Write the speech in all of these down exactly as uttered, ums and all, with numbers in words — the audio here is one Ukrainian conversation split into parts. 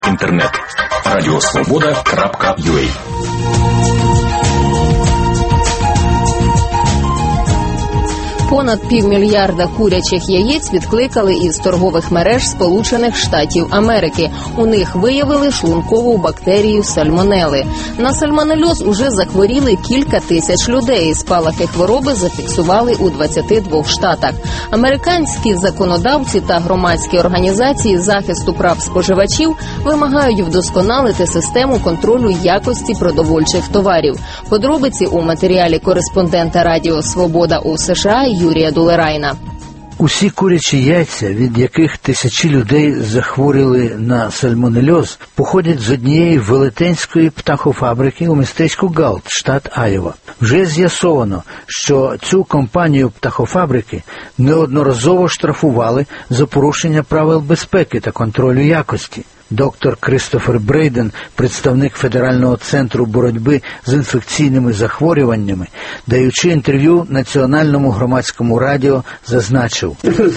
Інтернет. радіосвобода крапка ю а. Понад півмільярда курячих яєць відкликали із торгових мереж Сполучених Штатів Америки. У них виявили шлункову бактерію сальмонели. На сальмонельоз уже захворіли кілька тисяч людей. Спалахи хвороби зафіксували у двадцяти двох штатах. Американські законодавці та громадські організації захисту прав споживачів вимагають вдосконалити систему контролю якості продовольчих товарів. Подробиці у матеріалі кореспондента Радіо Свобода у США Юрія Дулерайна. Усі курячі яйця, від яких тисячі людей захворіли на сальмонельоз, походять з однієї велетенської птахофабрики у містечку Галт, штат Айова. Вже з'ясовано, що цю компанію птахофабрики неодноразово штрафували за порушення правил безпеки та контролю якості. Доктор Кристофер Брейден, представник Федерального центру боротьби з інфекційними захворюваннями, даючи інтерв'ю Національному громадському радіо, зазначив: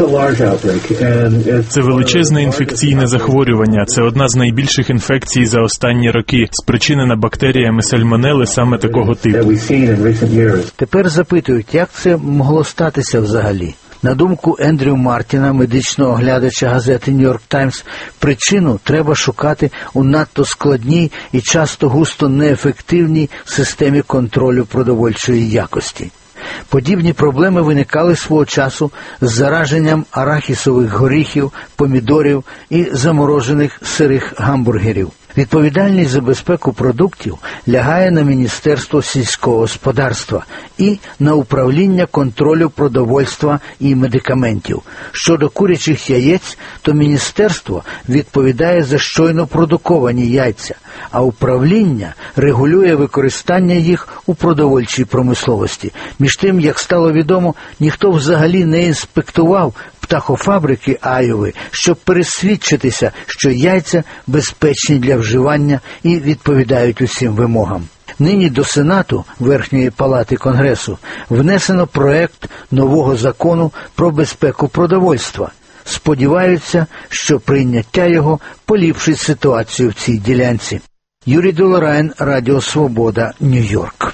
Це величезне інфекційне захворювання. Це одна з найбільших інфекцій за останні роки, спричинена бактеріями сальмонели саме такого типу. Тепер запитують, як це могло статися взагалі. На думку Ендрю Мартіна, медичного оглядача газети «Нью-Йорк Таймс», причину треба шукати у надто складній і часто густо неефективній системі контролю продовольчої якості. Подібні проблеми виникали свого часу з зараженням арахісових горіхів, помідорів і заморожених сирих гамбургерів. Відповідальність за безпеку продуктів лягає на Міністерство сільського господарства і на управління контролю продовольства і медикаментів. Щодо курячих яєць, то міністерство відповідає за щойно продуковані яйця, а управління регулює використання їх у продовольчій промисловості. Між тим, як стало відомо, ніхто взагалі не інспектував птахофабрики Айови, щоб пересвідчитися, що яйця безпечні для вживання і відповідають усім вимогам. Нині до Сенату Верхньої палати Конгресу внесено проект нового закону про безпеку продовольства. Сподіваються, що прийняття його поліпшить ситуацію в цій ділянці. Юрій Дулерайн, Радіо Свобода, Нью-Йорк.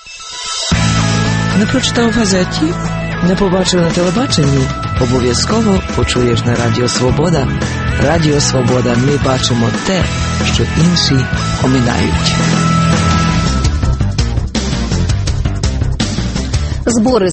Не прочитав в газеті? Не побачив на телебаченні? Обов'язково почуєш на Радіо Свобода. Радіо Свобода. Ми бачимо те, що інші оминають. Збори